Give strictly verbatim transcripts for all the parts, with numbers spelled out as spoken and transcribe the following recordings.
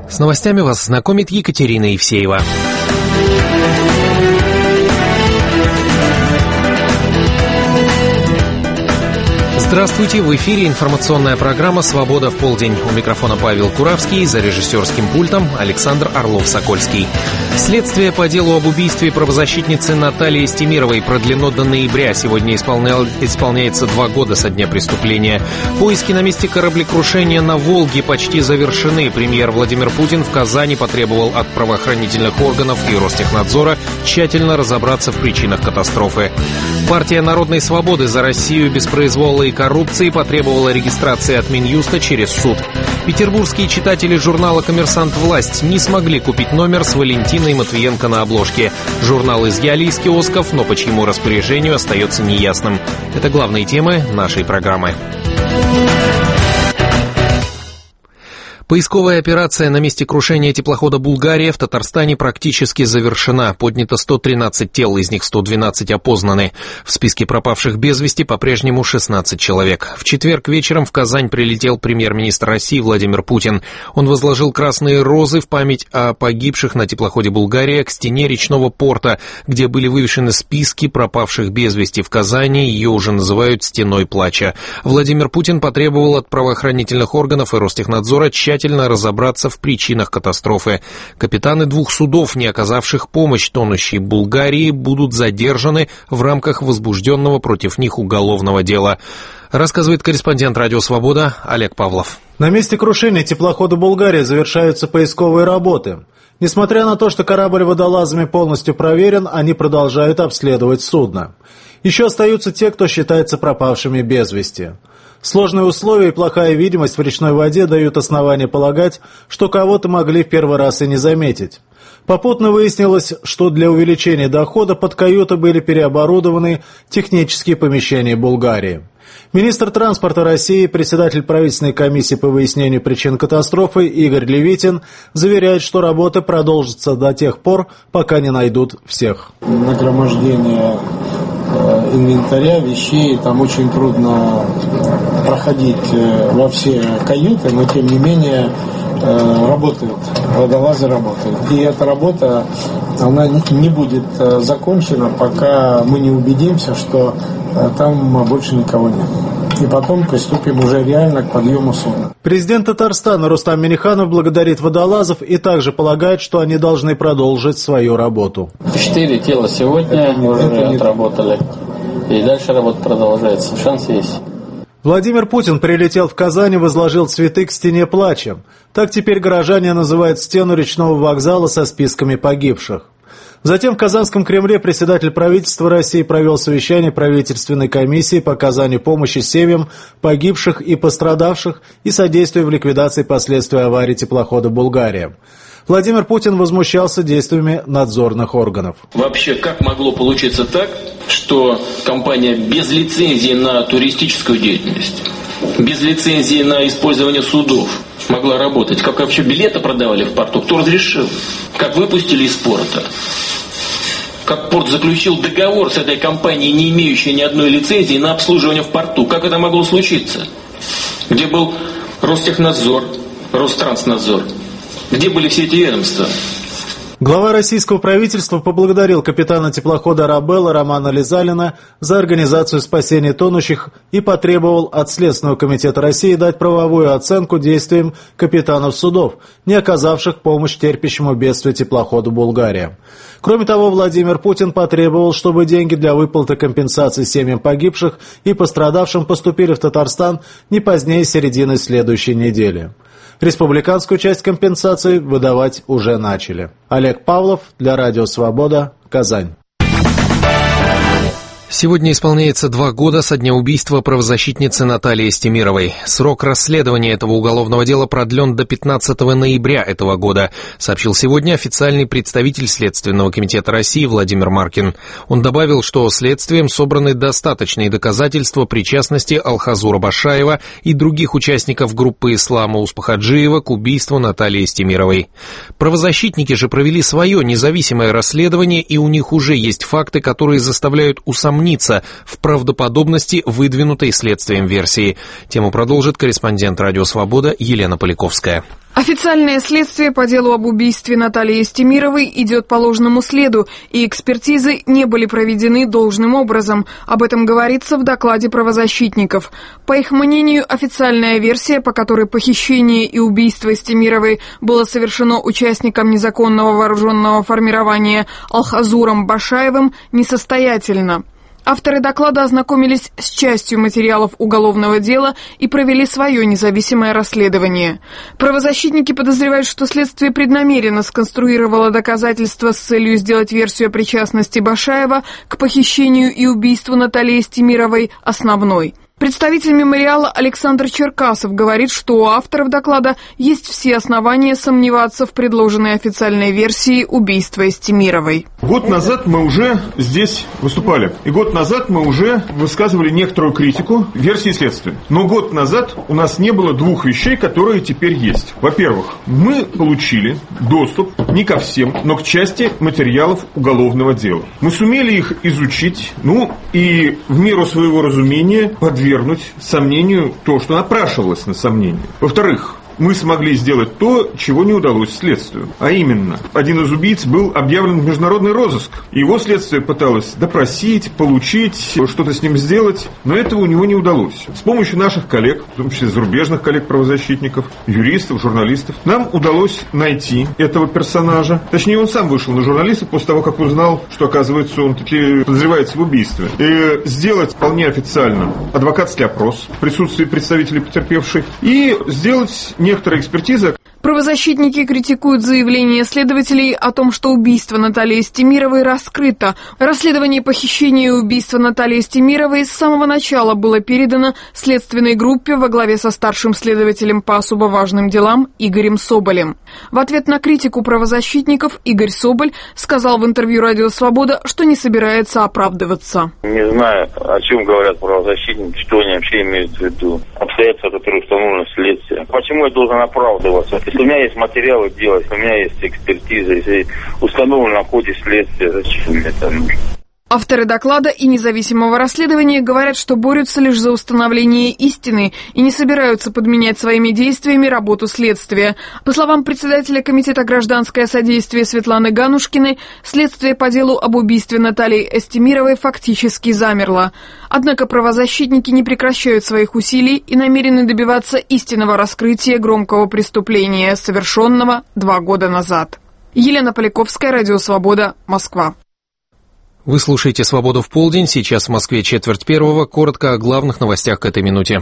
С новостями вас знакомит Екатерина Евсеева. Здравствуйте, в эфире информационная программа «Свобода в полдень». У микрофона Павел Куравский, за режиссерским пультом Александр Орлов-Сокольский. Следствие по делу об убийстве правозащитницы Натальи Стемировой продлено до ноября. Сегодня исполнял, исполняется два года со дня преступления. Поиски на месте кораблекрушения на Волге почти завершены. Премьер Владимир Путин в Казани потребовал от правоохранительных органов и Ростехнадзора тщательно разобраться в причинах катастрофы. Партия Народной Свободы за Россию без произвола и коррупции потребовала регистрации от Минюста через суд. Петербургские читатели журнала «Коммерсант. Власть» не смогли купить номер с Валентиной Матвиенко на обложке. Журнал изъяли из киосков, но по чьему распоряжению остается неясным. Это главные темы нашей программы. Поисковая операция на месте крушения теплохода «Булгария» в Татарстане практически завершена. Поднято сто тринадцать тел, из них сто двенадцать опознаны. В списке пропавших без вести по-прежнему шестнадцать человек. В четверг вечером в Казань прилетел премьер-министр России Владимир Путин. Он возложил красные розы в память о погибших на теплоходе «Булгария» к стене речного порта, где были вывешены списки пропавших без вести. В Казани ее уже называют «стеной плача». Владимир Путин потребовал от правоохранительных органов и Ростехнадзора тщательно разобраться в причинах катастрофы. Капитаны двух судов, не оказавших помощь тонущей Булгарии, будут задержаны в рамках возбужденного против них уголовного дела. Рассказывает корреспондент «Радио Свобода» Олег Павлов. На месте крушения теплохода «Булгария» завершаются поисковые работы. Несмотря на то, что корабль водолазами полностью проверен, они продолжают обследовать судно. Еще остаются те, кто считается пропавшими без вести. Сложные условия и плохая видимость в речной воде дают основания полагать, что кого-то могли в первый раз и не заметить. Попутно выяснилось, что для увеличения дохода под каюты были переоборудованы технические помещения Булгарии. Министр транспорта России, председатель правительственной комиссии по выяснению причин катастрофы Игорь Левитин заверяет, что работы продолжатся до тех пор, пока не найдут всех. Нагромождение инвентаря, вещей, там очень трудно проходить во все каюты, но тем не менее работают, водолазы работают. И эта работа, она не будет закончена, пока мы не убедимся, что там больше никого нет. И потом приступим уже реально к подъему судна. Президент Татарстана Рустам Минниханов благодарит водолазов и также полагает, что они должны продолжить свою работу. Четыре тела сегодня это, уже это отработали. И дальше работа продолжается. Шанс есть. Владимир Путин прилетел в Казань и возложил цветы к стене плача. Так теперь горожане называют стену речного вокзала со списками погибших. Затем в Казанском Кремле председатель правительства России провел совещание правительственной комиссии по оказанию помощи семьям погибших и пострадавших и содействию в ликвидации последствий аварии теплохода «Булгария». Владимир Путин возмущался действиями надзорных органов. Вообще, как могло получиться так, что компания без лицензии на туристическую деятельность, без лицензии на использование судов могла работать? Как вообще билеты продавали в порту? Кто разрешил? Как выпустили из порта? Как порт заключил договор с этой компанией, не имеющей ни одной лицензии на обслуживание в порту? Как это могло случиться? Где был Ростехнадзор, Ространснадзор? Где были все эти ведомства? Глава российского правительства поблагодарил капитана теплохода «Арабелла» Романа Лизалина за организацию спасения тонущих и потребовал от Следственного комитета России дать правовую оценку действиям капитанов судов, не оказавших помощь терпящему бедствие теплоходу «Булгария». Кроме того, Владимир Путин потребовал, чтобы деньги для выплаты компенсации семьям погибших и пострадавшим поступили в Татарстан не позднее середины следующей недели. Республиканскую часть компенсации выдавать уже начали. Олег Павлов для Радио Свобода, Казань. Сегодня исполняется два года со дня убийства правозащитницы Натальи Стемировой. Срок расследования этого уголовного дела продлен до пятнадцатого ноября этого года, сообщил сегодня официальный представитель Следственного комитета России Владимир Маркин. Он добавил, что следствием собраны достаточные доказательства причастности Алхазура Башаева и других участников группы Ислама Успахаджиева к убийству Натальи Стемировой. Правозащитники же провели свое независимое расследование, и у них уже есть факты, которые заставляют усомниться в правдоподобности выдвинутой следствием версии. Тему продолжит корреспондент «Радио Свобода» Елена Поляковская. Официальное следствие по делу об убийстве Натальи Истемировой идет по ложному следу, и экспертизы не были проведены должным образом. Об этом говорится в докладе правозащитников. По их мнению, официальная версия, по которой похищение и убийство Истемировой было совершено участником незаконного вооруженного формирования Алхазуром Башаевым, несостоятельна. Авторы доклада ознакомились с частью материалов уголовного дела и провели свое независимое расследование. Правозащитники подозревают, что следствие преднамеренно сконструировало доказательства с целью сделать версию о причастности Башаева к похищению и убийству Натальи Истемировой основной. Представитель мемориала Александр Черкасов говорит, что у авторов доклада есть все основания сомневаться в предложенной официальной версии убийства Истемировой. Год назад мы уже здесь выступали. И год назад мы уже высказывали некоторую критику версии следствия. Но год назад у нас не было двух вещей, которые теперь есть. Во-первых, мы получили доступ не ко всем, но к части материалов уголовного дела. Мы сумели их изучить, ну и в меру своего разумения подвергнуть сомнению то, что напрашивалось на сомнение. Во-вторых, мы смогли сделать то, чего не удалось следствию. А именно, один из убийц был объявлен в международный розыск. Его следствие пыталось допросить, получить, что-то с ним сделать, но этого у него не удалось. С помощью наших коллег, в том числе зарубежных коллег-правозащитников, юристов, журналистов, нам удалось найти этого персонажа. Точнее, он сам вышел на журналистов после того, как узнал, что, оказывается, он таки подозревается в убийстве. И сделать вполне официально адвокатский опрос в присутствии представителей потерпевшей и сделать некоторые экспертизы. Правозащитники критикуют заявление следователей о том, что убийство Натальи Истемировой раскрыто. Расследование похищения и убийства Натальи Истемировой с самого начала было передано следственной группе во главе со старшим следователем по особо важным делам Игорем Соболем. В ответ на критику правозащитников Игорь Соболь сказал в интервью «Радио Свобода», что не собирается оправдываться. Не знаю, о чем говорят правозащитники, что они вообще имеют в виду. Обстоятельства, которые установлены следствием. Почему я должен оправдываться? Если у меня есть материалы делать, у меня есть экспертиза, если установлено в ходе следствия, зачем мне это нужно? Авторы доклада и независимого расследования говорят, что борются лишь за установление истины и не собираются подменять своими действиями работу следствия. По словам председателя Комитета «Гражданское содействие» Светланы Ганушкиной, следствие по делу об убийстве Натальи Истемировой фактически замерло. Однако правозащитники не прекращают своих усилий и намерены добиваться истинного раскрытия громкого преступления, совершенного два года назад. Елена Поляковская, Радио Свобода, Москва. Вы слушаете «Свободу в полдень». Сейчас в Москве четверть первого. Коротко о главных новостях к этой минуте.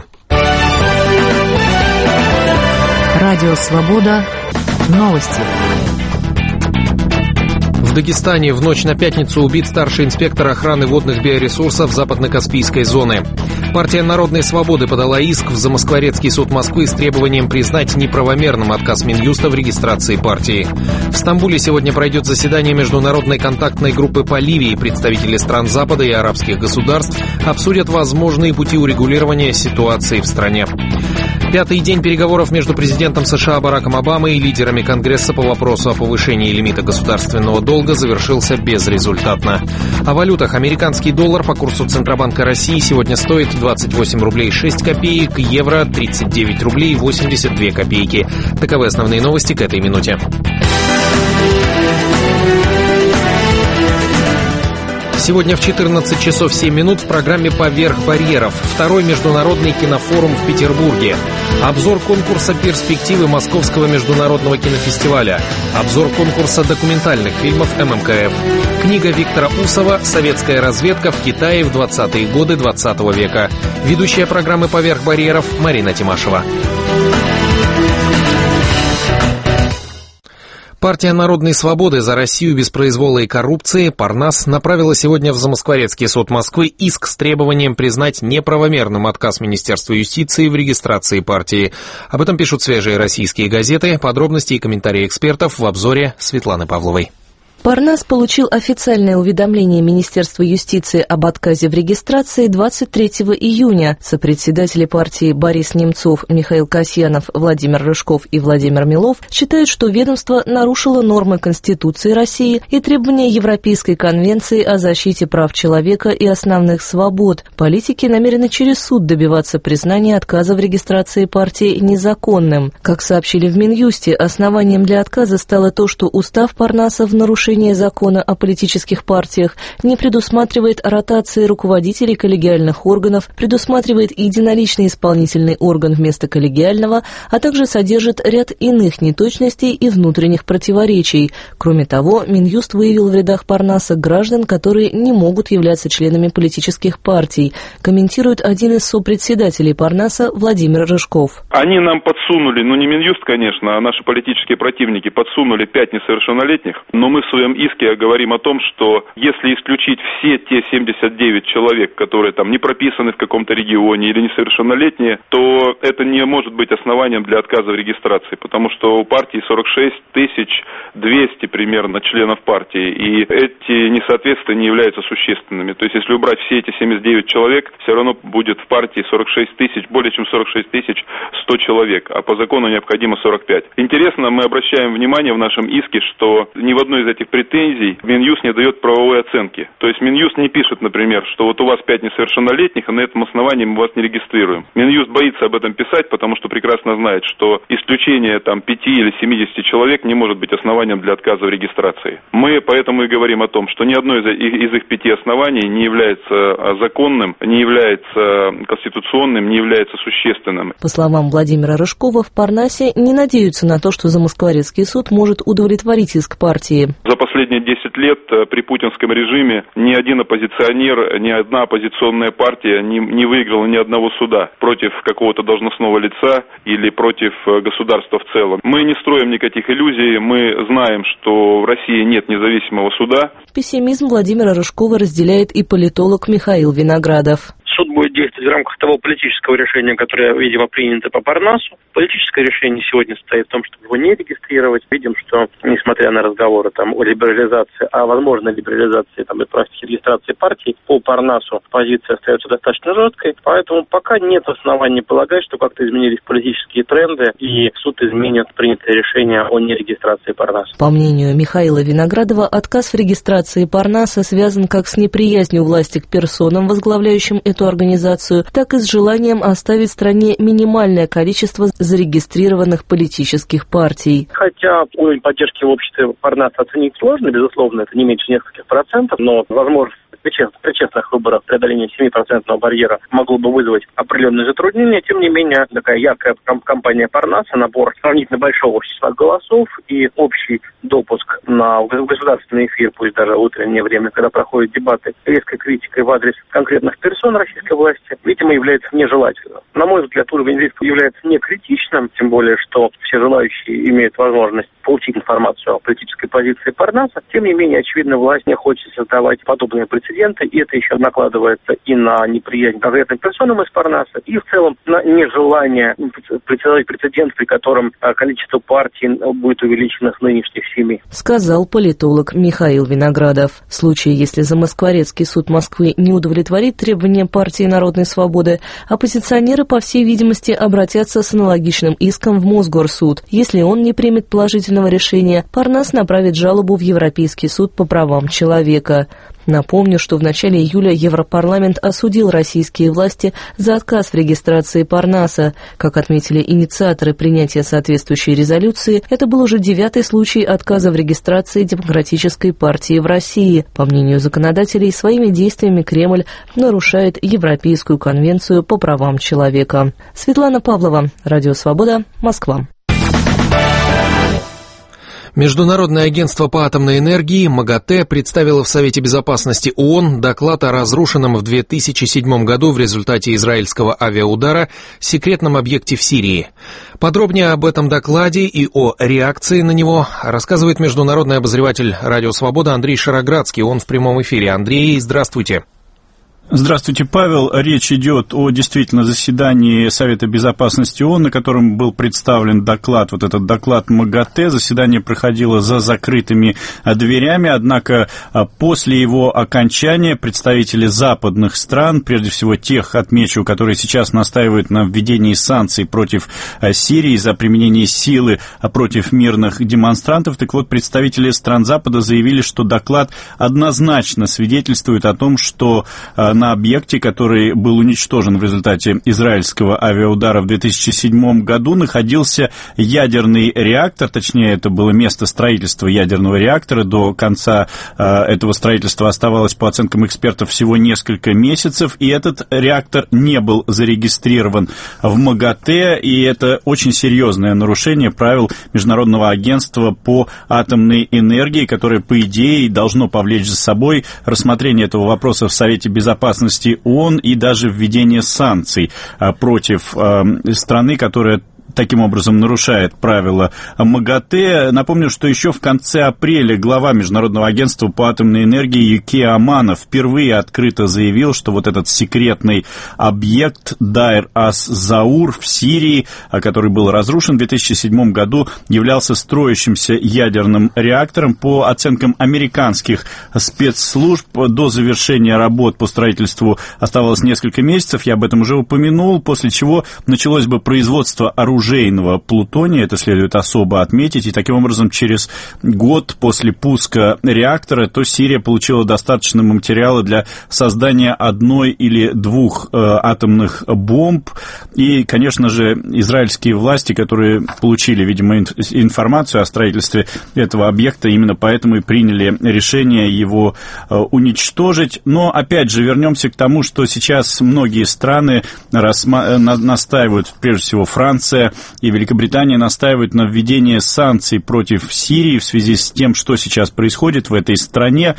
Радио «Свобода». Новости. В Дагестане в ночь на пятницу убит старший инспектор охраны водных биоресурсов Западно-Каспийской зоны. Партия Народной Свободы подала иск в Замоскворецкий суд Москвы с требованием признать неправомерным отказ Минюста в регистрации партии. В Стамбуле сегодня пройдет заседание Международной контактной группы по Ливии. Представители стран Запада и арабских государств обсудят возможные пути урегулирования ситуации в стране. Пятый день переговоров между президентом США Бараком Обамой и лидерами Конгресса по вопросу о повышении лимита государственного долга завершился безрезультатно. О валютах. Американский доллар по курсу Центробанка России сегодня стоит двадцать восемь рублей шесть копеек, евро тридцать девять рублей восемьдесят две копейки. Таковы основные новости к этой минуте. Сегодня в четырнадцать часов семь минут в программе «Поверх барьеров» второй международный кинофорум в Петербурге. Обзор конкурса «Перспективы Московского международного кинофестиваля». Обзор конкурса документальных фильмов эм эм ка эф. Книга Виктора Усова «Советская разведка в Китае в двадцатые годы двадцатого века». Ведущая программы «Поверх барьеров» Марина Тимашева. Партия Народной Свободы за Россию без произвола и коррупции «Парнас» направила сегодня в Замоскворецкий суд Москвы иск с требованием признать неправомерным отказ Министерства юстиции в регистрации партии. Об этом пишут свежие российские газеты. Подробности и комментарии экспертов в обзоре Светланы Павловой. Парнас получил официальное уведомление Министерства юстиции об отказе в регистрации двадцать третьего июня. Сопредседатели партии Борис Немцов, Михаил Касьянов, Владимир Рыжков и Владимир Милов считают, что ведомство нарушило нормы Конституции России и требования Европейской конвенции о защите прав человека и основных свобод. Политики намерены через суд добиваться признания отказа в регистрации партии незаконным. Как сообщили в Минюсте, основанием для отказа стало то, что устав Парнаса в нарушении закона о политических партиях не предусматривает ротации руководителей коллегиальных органов, предусматривает единоличный исполнительный орган вместо коллегиального, а также содержит ряд иных неточностей и внутренних противоречий. Кроме того, Минюст выявил в рядах Парнаса граждан, которые не могут являться членами политических партий, комментирует один из сопредседателей Парнаса Владимир Рыжков. Они нам подсунули, ну не Минюст, конечно, а наши политические противники подсунули пять несовершеннолетних, но мы в своем иске говорим о том, что если исключить все те семьдесят девять человек, которые там не прописаны в каком-то регионе или несовершеннолетние, то это не может быть основанием для отказа в регистрации, потому что у партии сорок шесть тысяч двести примерно членов партии, и эти несоответствия не являются существенными. То есть если убрать все эти семьдесят девять человек, все равно будет в партии сорок шесть тысяч, более чем сорок шесть тысяч сто человек, а по закону необходимо сорок пять. Интересно, мы обращаем внимание в нашем иске, что ни в одной из этих претензий Минюст не дает правовой оценки. То есть Минюст не пишет, например, что вот у вас пять несовершеннолетних, и на этом основании мы вас не регистрируем. Минюст боится об этом писать, потому что прекрасно знает, что исключение там пяти или семидесяти человек не может быть основанием для отказа в регистрации. Мы поэтому и говорим о том, что ни одно из, из их пяти оснований не является законным, не является конституционным, не является существенным. По словам Владимира Рыжкова, в Парнасе не надеются на то, что Замоскворецкий суд может удовлетворить иск партии. За последние десять лет при путинском режиме ни один оппозиционер, ни одна оппозиционная партия не, не выиграла ни одного суда против какого-то должностного лица или против государства в целом. Мы не строим никаких иллюзий, мы знаем, что в России нет независимого суда. Пессимизм Владимира Рыжкова разделяет и политолог Михаил Виноградов. Суд будет действовать в рамках того политического решения, которое, видимо, принято по Парнасу. Политическое решение сегодня состоит в том, чтобы его не регистрировать. Видим, что, несмотря на разговоры там, о либерализации, о возможной либерализации там, и практике регистрации партий, по Парнасу позиция остается достаточно жесткой. Поэтому пока нет оснований полагать, что как-то изменились политические тренды, и суд изменит принятое решение о нерегистрации Парнаса. По мнению Михаила Виноградова, отказ в регистрации Парнаса связан как с неприязнью власти к персонам, возглавляющим эту организацию, так и с желанием оставить в стране минимальное количество зарегистрированных политических партий. Хотя уровень поддержки в обществе Парнаса оценить сложно, безусловно, это не меньше нескольких процентов, но возможность при честных выборах преодоление семипроцентного барьера могло бы вызвать определенные затруднения. Тем не менее, такая яркая кампания Парнаса, набор сравнительно большого числа голосов и общий допуск на государственный эфир, пусть даже в утреннее время, когда проходят дебаты, резкой критикой в адрес конкретных персон российской власти, видимо, является нежелательным. На мой взгляд, уровень риска является не критичным, тем более, что все желающие имеют возможность получить информацию о политической позиции Парнаса. Тем не менее, очевидно, власть не хочет создавать подобные прецеденты, и это еще накладывается и на неприязнь конкретным персонам из Парнаса, и в целом на нежелание создавать прецедент, при котором количество партий будет увеличено с нынешних семи. Сказал политолог Михаил Виноградов. В случае, если Замоскворецкий суд Москвы не удовлетворит требования партии Народной свободы, оппозиционеры, по всей видимости, обратятся с аналогичным иском в Мосгорсуд. Если он не примет положительного решения, Парнас направит жалобу в Европейский суд по правам человека. Напомню, что в начале июля Европарламент осудил российские власти за отказ в регистрации Парнаса. Как отметили инициаторы принятия соответствующей резолюции, это был уже девятый случай отказа в регистрации Демократической партии в России. По мнению законодателей, своими действиями Кремль нарушает Европейскую конвенцию по правам человека. Светлана Павлова, Радио Свобода, Москва. Международное агентство по атомной энергии МАГАТЭ представило в Совете безопасности ООН доклад о разрушенном в две тысячи седьмом году в результате израильского авиаудара секретном объекте в Сирии. Подробнее об этом докладе и о реакции на него рассказывает международный обозреватель Радио Свобода Андрей Шароградский. Он в прямом эфире. Андрей, здравствуйте. Здравствуйте, Павел. Речь идет о действительно заседании Совета Безопасности ООН, на котором был представлен доклад, вот этот доклад МАГАТЭ. Заседание проходило за закрытыми дверями, однако после его окончания представители западных стран, прежде всего тех, отмечу, которые сейчас настаивают на введении санкций против Сирии за применение силы против мирных демонстрантов, так вот, представители стран Запада заявили, что доклад однозначно свидетельствует о том, что на объекте, который был уничтожен в результате израильского авиаудара в две тысячи седьмом году, находился ядерный реактор, точнее, это было место строительства ядерного реактора. До конца э, этого строительства оставалось, по оценкам экспертов, всего несколько месяцев, и этот реактор не был зарегистрирован в МАГАТЭ, и это очень серьезное нарушение правил Международного агентства по атомной энергии, которое, по идее, должно повлечь за собой рассмотрение этого вопроса в Совете Безопасности ООН и даже введение санкций против страны, которая таким образом нарушает правила МАГАТЭ. Напомню, что еще в конце апреля глава Международного агентства по атомной энергии Юкия Амано впервые открыто заявил, что вот этот секретный объект Дайр-ас-Заур в Сирии, который был разрушен в две тысячи седьмом году, являлся строящимся ядерным реактором. По оценкам американских спецслужб, до завершения работ по строительству оставалось несколько месяцев, я об этом уже упомянул, после чего началось бы производство оружия оружейного плутония, это следует особо отметить, и таким образом через год после пуска реактора, то Сирия получила достаточно материала для создания одной или двух э, атомных бомб, и, конечно же, израильские власти, которые получили, видимо, информацию о строительстве этого объекта, именно поэтому и приняли решение его э, уничтожить. Но, опять же, вернемся к тому, что сейчас многие страны рассма- на- настаивают, прежде всего Франция и Великобритания, настаивают на введении санкций против Сирии в связи с тем, что сейчас происходит в этой стране.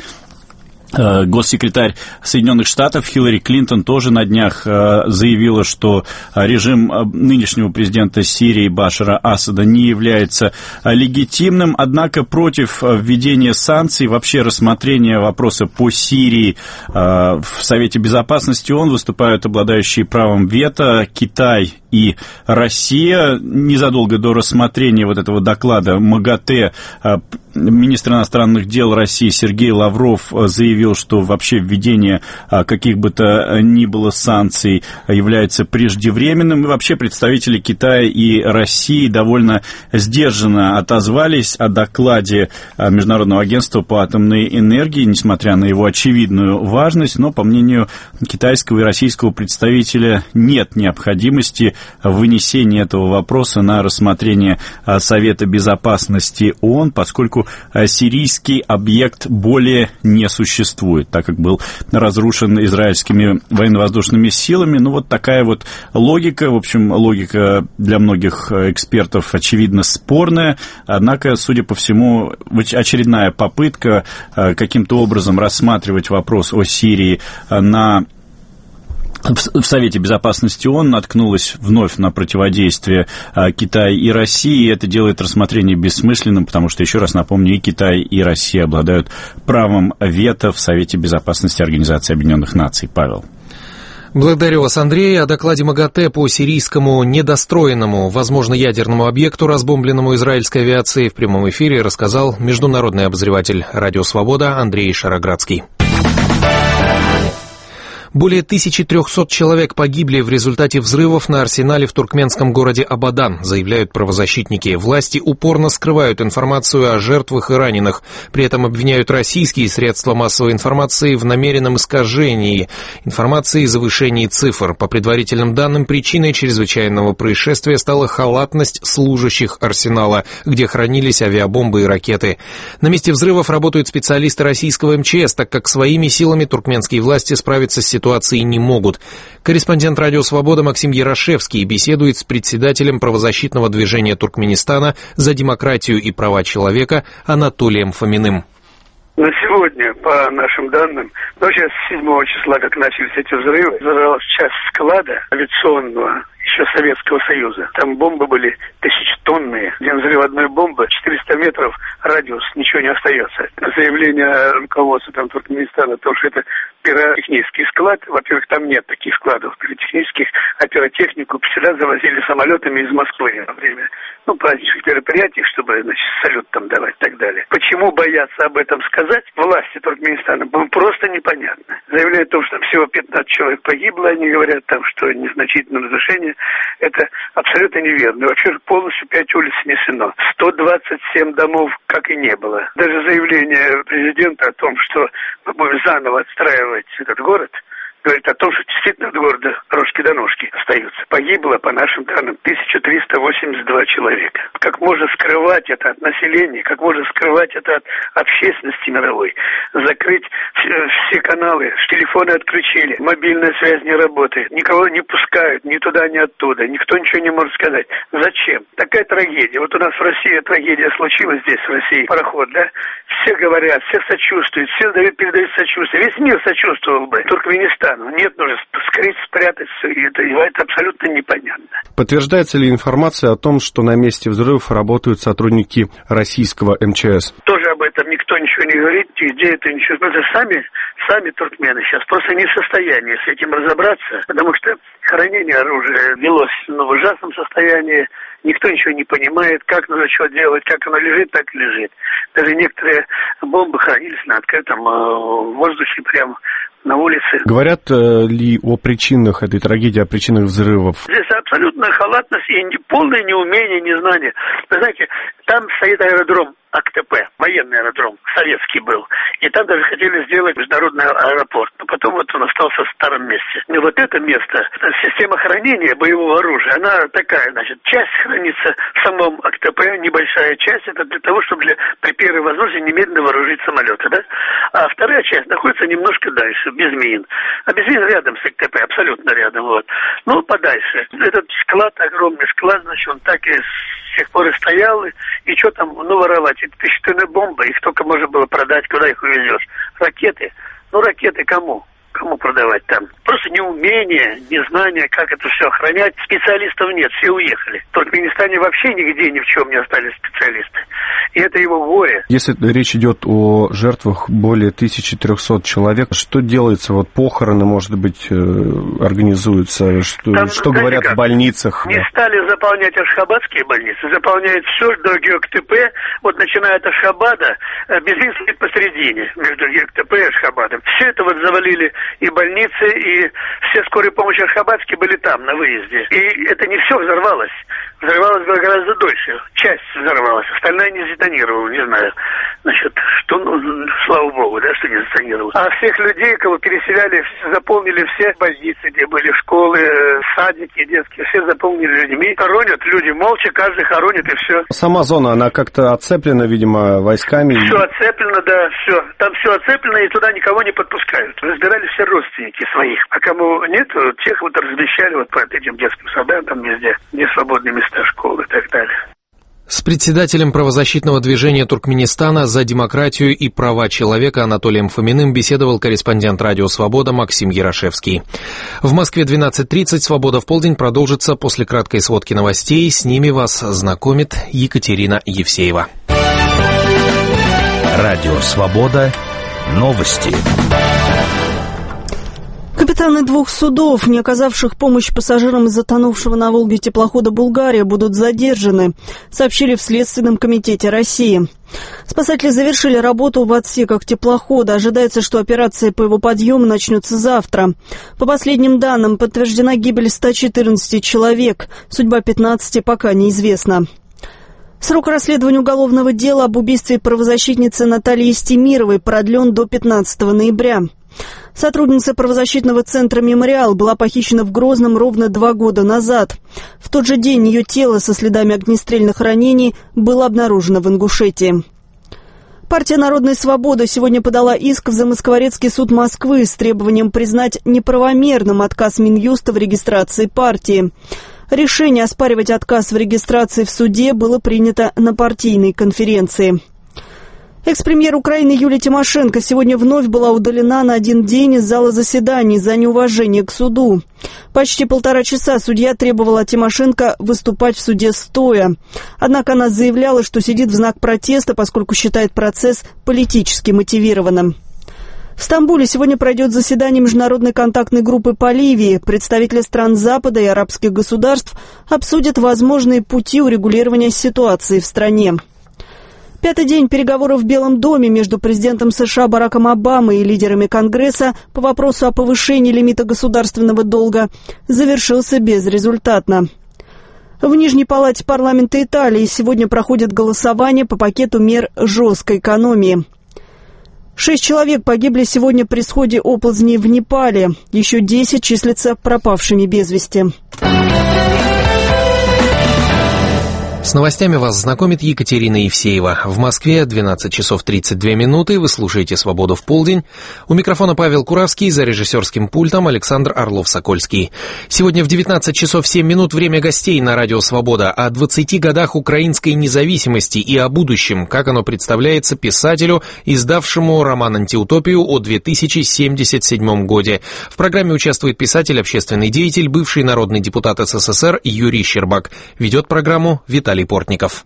Госсекретарь Соединенных Штатов Хиллари Клинтон тоже на днях заявила, что режим нынешнего президента Сирии Башара Асада не является легитимным, однако против введения санкций, вообще рассмотрения вопроса по Сирии в Совете Безопасности ООН выступают обладающие правом вето Китай и Россия. Незадолго до рассмотрения вот этого доклада МАГАТЭ министр иностранных дел России Сергей Лавров заявил, что вообще введение каких бы то ни было санкций является преждевременным. И вообще представители Китая и России довольно сдержанно отозвались о докладе Международного агентства по атомной энергии, несмотря на его очевидную важность. Но, по мнению китайского и российского представителя, нет необходимости вынесения этого вопроса на рассмотрение Совета Безопасности ООН, поскольку сирийский объект более не существует, так как был разрушен израильскими военно-воздушными силами. Ну, вот такая вот логика. В общем, логика для многих экспертов, очевидно, спорная. Однако, судя по всему, очередная попытка каким-то образом рассматривать вопрос о Сирии на в Совете Безопасности ООН наткнулась вновь на противодействие Китая и России, и это делает рассмотрение бессмысленным, потому что, еще раз напомню, и Китай, и Россия обладают правом вето в Совете Безопасности Организации Объединенных Наций. Павел. Благодарю вас, Андрей. О докладе МАГАТЭ по сирийскому недостроенному, возможно, ядерному объекту, разбомбленному израильской авиацией, в прямом эфире рассказал международный обозреватель «Радио Свобода» Андрей Шароградский. Более тысячи трехсот человек погибли в результате взрывов на арсенале в туркменском городе Абадан, заявляют правозащитники. Власти упорно скрывают информацию о жертвах и раненых. При этом обвиняют российские средства массовой информации в намеренном искажении информации и завышении цифр. По предварительным данным, причиной чрезвычайного происшествия стала халатность служащих арсенала, где хранились авиабомбы и ракеты. На месте взрывов работают специалисты российского эм че эс, так как своими силами туркменские власти справиться с ситуации не могут. Корреспондент «Радио Свобода» Максим Ярошевский беседует с председателем правозащитного движения Туркменистана за демократию и права человека Анатолием Фоминым. На сегодня, по нашим данным, вообще с седьмого числа, как начались эти взрывы, взорвалась часть склада авиационного еще Советского Союза. Там бомбы были тысячетонные. Один взрыв одной бомбы четыреста метров радиус, ничего не остается. Заявление руководства там, Туркменистана о том, что это пиротехнический склад. Во-первых, там нет таких складов пиротехнических, а пиротехнику всегда завозили самолетами из Москвы во время ну, праздничных мероприятий, чтобы, значит, салют там давать и так далее. Почему боятся об этом сказать власти Туркменистана, было просто непонятно. Заявляют о том, что всего пятнадцать человек погибло, они говорят там, что незначительное разрушение. Это абсолютно неверно. Во-первых, полностью пять улиц снесено. сто двадцать семь домов как и не было. Даже заявление президента о том, что мы будем заново отстраивать этот город, говорит о том, что действительно от города рожки до ножки остаются. Погибло, по нашим данным, тысяча триста восемьдесят два человека. Как можно скрывать это от населения, как можно скрывать это от общественности мировой, закрыть все, все каналы, телефоны отключили, мобильная связь не работает, никого не пускают ни туда, ни оттуда, никто ничего не может сказать. Зачем? Такая трагедия. Вот у нас в России трагедия случилась здесь, в России, пароход, да? Все говорят, все сочувствуют, все передают сочувствие. Весь мир сочувствовал бы. Туркменистан. Нет, нужно скрыть, спрятать все. Это, это абсолютно непонятно. Подтверждается ли информация о том, что на месте взрывов работают сотрудники российского эм че эс? Тоже об этом никто ничего не говорит. Где это ничего? Это сами, сами туркмены сейчас просто не в состоянии с этим разобраться, потому что хранение оружия велось ну, в ужасном состоянии. Никто ничего не понимает, как нужно что делать, как оно лежит, так и лежит. Даже некоторые бомбы хранились на открытом э, воздухе прямо на улице. Говорят э, ли о причинах этой трагедии, о причинах взрывов? Здесь абсолютная халатность и полное неумение, незнание. Вы знаете, там стоит аэродром АКТП, военный аэродром, советский был. И там даже хотели сделать международный аэропорт. Но потом вот он остался в старом месте. И вот это место, система хранения боевого оружия, она такая, значит, часть хранится в самом АКТП, небольшая часть, это для того, чтобы для, при первой возможности немедленно вооружить самолеты, да? А вторая часть находится немножко дальше, без мин. А без мин рядом с АКТП, абсолютно рядом, вот. Ну, подальше. Этот склад, огромный склад, значит, он так и с тех пор и стоял, и, и что там, ну, воровать? Это тысяча тонн бомба, их только можно было продать, куда их увезешь. Ракеты? Ну, ракеты кому? Кому продавать там? Просто неумение, незнание, как это все охранять. Специалистов нет, все уехали. В Туркменистане вообще нигде ни в чем не остались специалисты. И это его горе. Если речь идет о жертвах более тысячи трехсот человек, что делается? Вот похороны, может быть, организуются? Что, там, что говорят как? В больницах? Не стали заполнять ашхабадские больницы. Заполняют все до ГИОКТП. Вот начиная от Ашхабада, Безин стоит посередине, между ГИОКТП и Ашхабадом. Все это вот завалили и больницы, и все скорые помощи Ашхабадские были там, на выезде. И это не все взорвалось. Взорвалось гораздо дольше. Часть взорвалась, остальная не сдетонировала, не знаю. Значит, что, ну, слава богу, да, что не сдетонировала. А всех людей, кого переселяли, заполнили все больницы, где были школы, садики детские, все заполнили людьми. Хоронят люди молча, каждый хоронит и все. Сама зона, она как-то оцеплена, видимо, войсками? Все оцеплено, да, все. Там все оцеплено, и туда никого не подпускают. Разбирали все родственники своих. А кому нет, тех вот размещали вот по этим детским садам, там везде, где свободные места школы и так далее. С председателем правозащитного движения Туркменистана за демократию и права человека Анатолием Фоминым беседовал корреспондент «Радио Свобода» Максим Ярошевский. В Москве двенадцать тридцать. «Свобода в полдень» продолжится после краткой сводки новостей. С ними вас знакомит Екатерина Евсеева. Радио Свобода. Новости. Капитаны двух судов, не оказавших помощь пассажирам из затонувшего на Волге теплохода «Булгария», будут задержаны, сообщили в Следственном комитете России. Спасатели завершили работу в отсеках теплохода. Ожидается, что операция по его подъему начнется завтра. По последним данным, подтверждена гибель ста четырнадцати человек. Судьба пятнадцати пока неизвестна. Срок расследования уголовного дела об убийстве правозащитницы Натальи Стемировой продлен до пятнадцатого ноября. Сотрудница правозащитного центра «Мемориал» была похищена в Грозном ровно два года назад. В тот же день ее тело со следами огнестрельных ранений было обнаружено в Ингушетии. Партия «Народная свобода» сегодня подала иск в Замоскворецкий суд Москвы с требованием признать неправомерным отказ Минюста в регистрации партии. Решение оспаривать отказ в регистрации в суде было принято на партийной конференции. Экс-премьер Украины Юлия Тимошенко сегодня вновь была удалена на один день из зала заседаний за неуважение к суду. Почти полтора часа судья требовала от Тимошенко выступать в суде стоя. Однако она заявляла, что сидит в знак протеста, поскольку считает процесс политически мотивированным. В Стамбуле сегодня пройдет заседание международной контактной группы по Ливии. Представители стран Запада и арабских государств обсудят возможные пути урегулирования ситуации в стране. Пятый день переговоров в Белом доме между президентом США Бараком Обамой и лидерами Конгресса по вопросу о повышении лимита государственного долга завершился безрезультатно. В Нижней палате парламента Италии сегодня проходит голосование по пакету мер жесткой экономии. Шесть человек погибли сегодня при сходе оползней в Непале. Еще десять числятся пропавшими без вести. С новостями вас знакомит Екатерина Евсеева. В Москве двенадцать часов тридцать две минуты. Вы слушаете «Свободу в полдень». У микрофона Павел Куравский, за режиссерским пультом Александр Орлов-Сокольский. Сегодня в девятнадцать часов семь минут время гостей на радио «Свобода» о двадцати годах украинской независимости и о будущем, как оно представляется писателю, издавшему роман «Антиутопию» о две тысячи семьдесят седьмом годе. В программе участвует писатель, общественный деятель, бывший народный депутат СССР Юрий Щербак. Ведет программу Виталий Портников.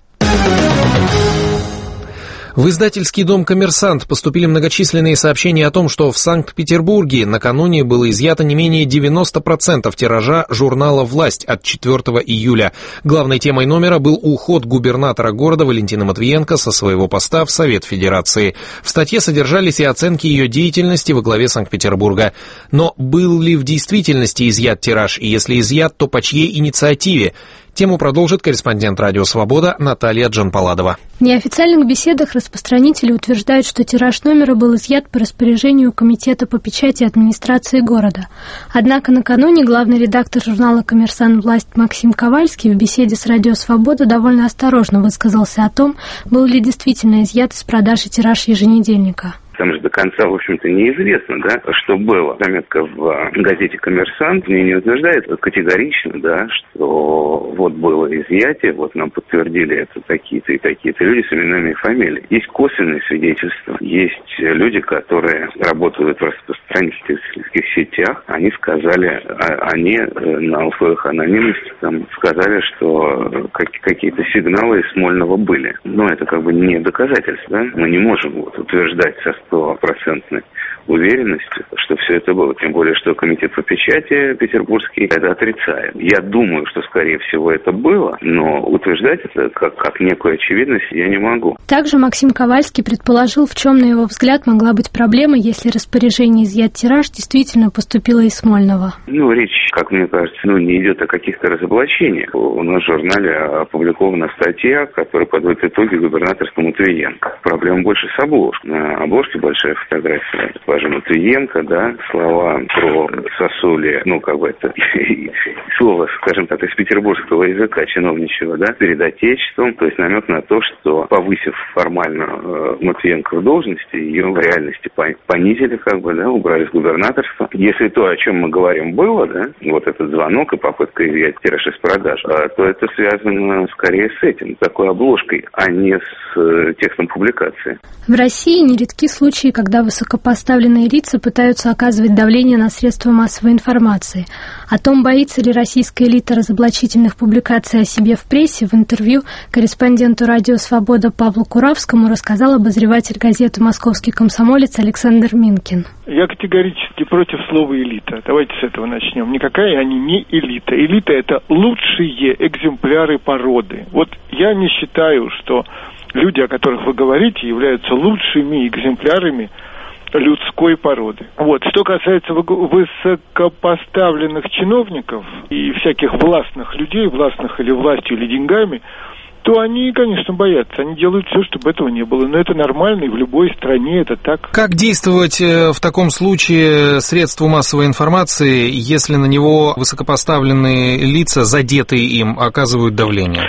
В издательский дом «Коммерсант» поступили многочисленные сообщения о том, что в Санкт-Петербурге накануне было изъято не менее девяносто процентов тиража журнала «Власть» от четвёртого июля. Главной темой номера был уход губернатора города Валентины Матвиенко со своего поста в Совет Федерации. В статье содержались и оценки ее деятельности во главе Санкт-Петербурга. Но был ли в действительности изъят тираж, и если изъят, то по чьей инициативе? Тему продолжит корреспондент «Радио Свобода» Наталья Джанпаладова. В неофициальных беседах распространители утверждают, что тираж номера был изъят по распоряжению Комитета по печати администрации города. Однако накануне главный редактор журнала «Коммерсант. Власть» Максим Ковальский в беседе с «Радио Свобода» довольно осторожно высказался о том, был ли действительно изъят из продажи тираж еженедельника. Там же до конца, в общем-то, неизвестно, да, что было. Заметка в газете «Коммерсант» мне не утверждает категорично, да, что вот было изъятие, вот нам подтвердили это такие-то и такие-то люди с именами и фамилией. Есть косвенные свидетельства, есть люди, которые работают в распространительских сетях, они сказали, они на условиях анонимности там сказали, что какие-то сигналы из Смольного были. Но это как бы не доказательство, да, мы не можем вот утверждать со стопроцентной уверенностью, что все это было. Тем более, что комитет по печати петербургский это отрицает. Я думаю, что, скорее всего, это было, но утверждать это как, как некую очевидность я не могу. Также Максим Ковальский предположил, в чем, на его взгляд, могла быть проблема, если распоряжение изъять тираж действительно поступило из Смольного. Ну, речь, как мне кажется, ну, не идет о каких-то разоблачениях. У нас в журнале опубликована статья, которая подводит итоги губернаторства Матвиенко. Проблема больше с обложкой. На обложке большая фотография госпожи Матвиенко, да, слова про сосули, ну, как бы это, слово, скажем так, из петербургского языка чиновничьего, да, перед Отечеством, то есть намек на то, что, повысив формально э, Матвиенко в должности, ее в реальности понизили, как бы, да, убрали с губернаторства. Если то, о чем мы говорим, было, да, вот этот звонок и попытка изъять тираж из продаж, э, то это связано скорее с этим, такой обложкой, а не с э, текстом публикации. В России нередки случаи, когда высокопоставленные лица пытаются оказывать давление на средства массовой информации. О том, боится ли российская элита разоблачительных публикаций о себе в прессе, в интервью корреспонденту «Радио Свобода» Павлу Куравскому рассказал обозреватель газеты «Московский комсомолец» Александр Минкин. Я категорически против слова «элита». Давайте с этого начнем. Никакая они не элита. Элита – это лучшие экземпляры породы. Вот я не считаю, что люди, о которых вы говорите, являются лучшими экземплярами людской породы. Вот. Что касается высокопоставленных чиновников и всяких властных людей, властных или властью, или деньгами, то они, конечно, боятся. Они делают все, чтобы этого не было. Но это нормально, и в любой стране это так. Как действовать в таком случае средству массовой информации, если на него высокопоставленные лица, задетые им, оказывают давление?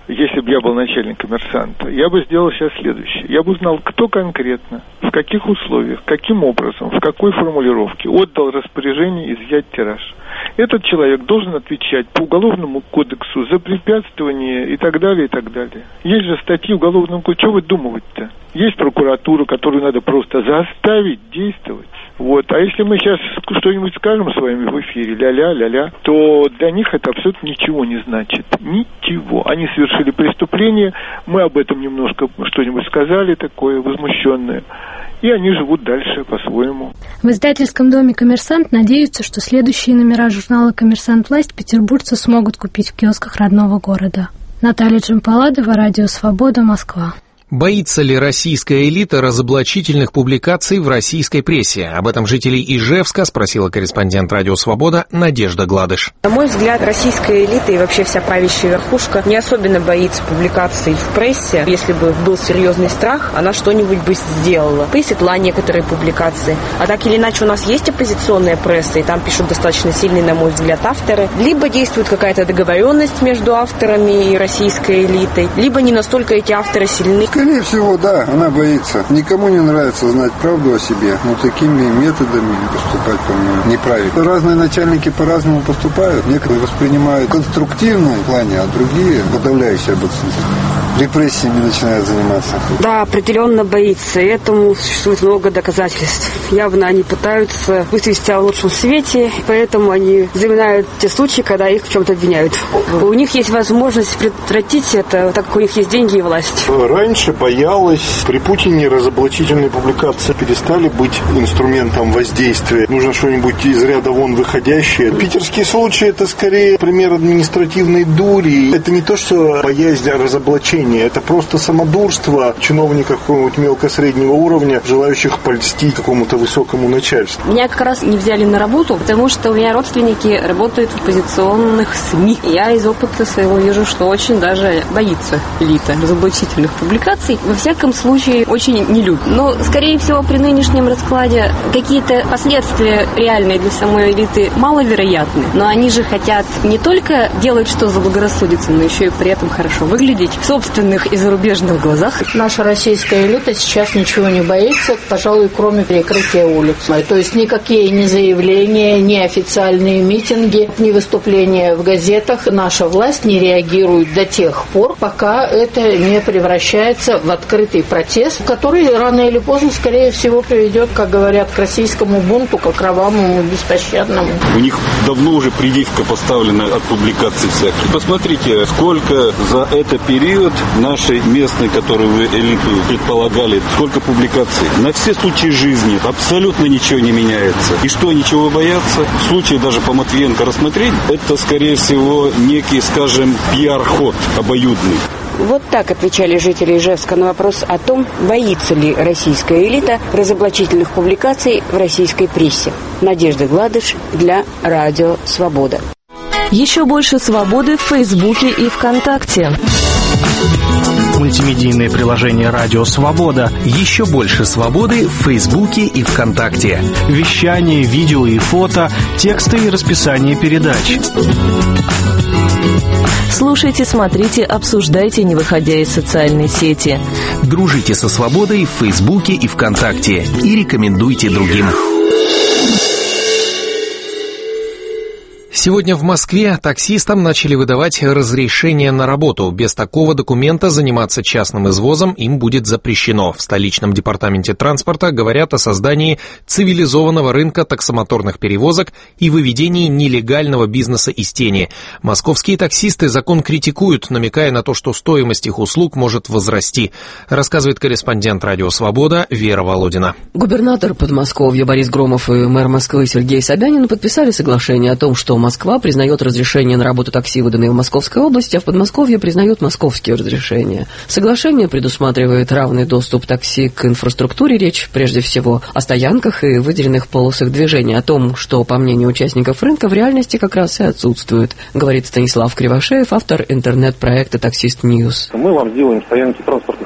если бы я был начальник «Коммерсанта», я бы сделал сейчас следующее. Я бы узнал, кто конкретно, в каких условиях, каким образом, в какой формулировке отдал распоряжение изъять тираж. Этот человек должен отвечать по Уголовному кодексу за препятствование и так далее, и так далее. Есть же статьи Уголовного кодекса. Что вы думаете-то? Есть прокуратура, которую надо просто заставить действовать. Вот. А если мы сейчас что-нибудь скажем с вами в эфире, ля-ля, ля-ля, то для них это абсолютно ничего не значит. Ничего. Они совершили преступление, мы об этом немножко что-нибудь сказали такое возмущенное, и они живут дальше по-своему. В издательском доме «Коммерсант» надеются, что следующие номера журнала «Коммерсант. Власть» петербуржцы смогут купить в киосках родного города. Наталья Джампаладова, Радио Свобода, Москва. Боится ли российская элита разоблачительных публикаций в российской прессе? Об этом жителей Ижевска спросила корреспондент «Радио Свобода» Надежда Гладыш. На мой взгляд, российская элита и вообще вся правящая верхушка не особенно боится публикаций в прессе. Если бы был серьезный страх, она что-нибудь бы сделала. Пресекла некоторые публикации. А так или иначе у нас есть оппозиционная пресса, и там пишут достаточно сильные, на мой взгляд, авторы. Либо действует какая-то договоренность между авторами и российской элитой, либо не настолько эти авторы сильны. Скорее всего, да, она боится. Никому не нравится знать правду о себе, но такими методами поступать, по-моему, неправильно. Разные начальники по-разному поступают. Некоторые воспринимают конструктивно в плане, а другие, подавляющее большинство, репрессиями начинают заниматься. Да, определенно боится. Этому существует много доказательств. Явно они пытаются выставить себя в лучшем свете, поэтому они заминают те случаи, когда их в чем-то обвиняют. У них есть возможность предотвратить это, так как у них есть деньги и власть. Раньше боялась. При Путине разоблачительные публикации перестали быть инструментом воздействия. Нужно что-нибудь из ряда вон выходящее. Питерские случаи — это скорее пример административной дури. Это не то, что боязнь разоблачения. Это просто самодурство чиновников какого-нибудь мелко-среднего уровня, желающих польстить какому-то высокому начальству. Меня как раз не взяли на работу, потому что у меня родственники работают в оппозиционных СМИ. Я из опыта своего вижу, что очень даже боится элита разоблачительных публикаций. Во всяком случае, очень не любит. Но, скорее всего, при нынешнем раскладе какие-то последствия реальные для самой элиты маловероятны. Но они же хотят не только делать, что заблагорассудится, но еще и при этом хорошо выглядеть в собственных и зарубежных глазах. Наша российская элита сейчас ничего не боится, пожалуй, кроме перекрытия улиц. То есть никакие ни заявления, ни официальные митинги, ни выступления в газетах наша власть не реагирует до тех пор, пока это не превращается в открытый протест, который рано или поздно, скорее всего, приведет, как говорят, к российскому бунту, к кровавому, беспощадному. У них давно уже прививка поставлена от публикаций всяких. Посмотрите, сколько за этот период нашей местной, которую вы элиту предполагали, сколько публикаций. На все случаи жизни абсолютно ничего не меняется. И что, ничего бояться? В случае даже по Матвиенко рассмотреть, это, скорее всего, некий, скажем, пиар-ход обоюдный. Вот так отвечали жители Ижевска на вопрос о том, боится ли российская элита разоблачительных публикаций в российской прессе. Надежда Гладыш для Радио Свобода. Еще больше свободы в Фейсбуке и ВКонтакте. Мультимедийное приложение «Радио Свобода». Еще больше свободы в Фейсбуке и ВКонтакте. Вещание, видео и фото, тексты и расписание передач. Слушайте, смотрите, обсуждайте, не выходя из социальной сети. Дружите со свободой в Фейсбуке и ВКонтакте. И рекомендуйте другим. Сегодня в Москве таксистам начали выдавать разрешение на работу. Без такого документа заниматься частным извозом им будет запрещено. В столичном департаменте транспорта говорят о создании цивилизованного рынка таксомоторных перевозок и выведении нелегального бизнеса из тени. Московские таксисты закон критикуют, намекая на то, что стоимость их услуг может возрасти. Рассказывает корреспондент «Радио Свобода» Вера Володина. Губернатор Подмосковья Борис Громов и мэр Москвы Сергей Собянин подписали соглашение о том, что Москва признает разрешение на работу такси, выданные в Московской области, а в Подмосковье признают московские разрешения. Соглашение предусматривает равный доступ такси к инфраструктуре, речь прежде всего о стоянках и выделенных полосах движения, о том, что, по мнению участников рынка, в реальности как раз и отсутствует, говорит Станислав Кривошеев, автор интернет-проекта «Таксист Ньюс». Мы вам сделаем стоянки транспортных